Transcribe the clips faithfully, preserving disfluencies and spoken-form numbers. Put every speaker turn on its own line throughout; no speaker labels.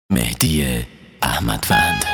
مهدی احمدوند.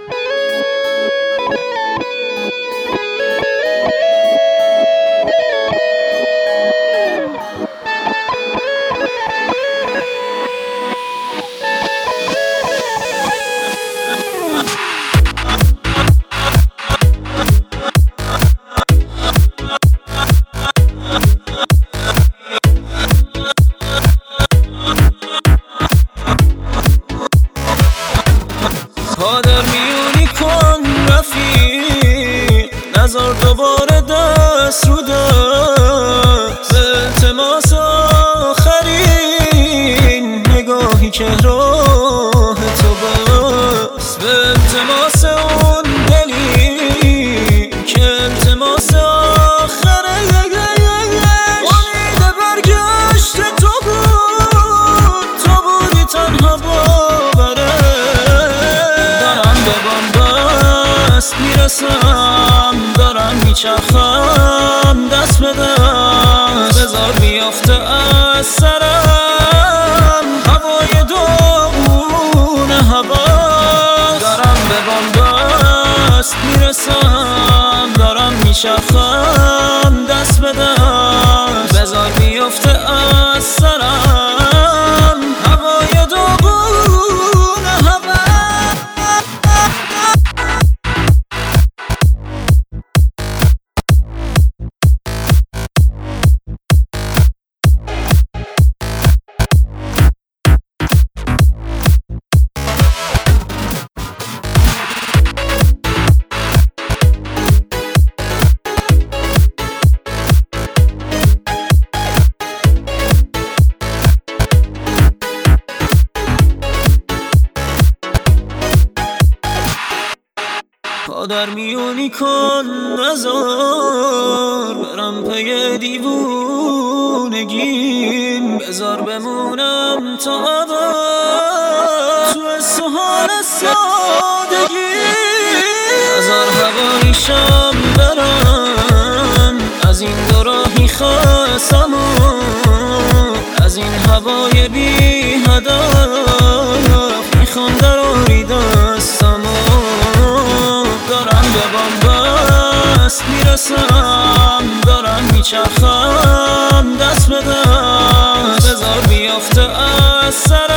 پادر میونی کن رفیق، نزار دوباره دست رو دست. به التماس آخرین نگاهی که راه تو بست، به التماس اون دلی که التماس آخره. امید برگشت تو بود، تو بودی تنها باوره. میرسم دارم میچرخم دست به دست، بذار بیافته از سرم هوای داغون هوا. دارم به بنبست میرسم دارم میچرخم دست به دست، بذار بیافته از سرم هوای داغون هوا. پادر میونی کن نزار برم پی دیوونگیم، بذار بمونم تا ابد تو سوهان سادگی. نزار هوایشم برم از این دو راهی خستم، از این هوای بی هدف میخوام دراری دستم. دارم به بنبست میرسم دارم میچرخم دست به دست، بذار بیافته از سرم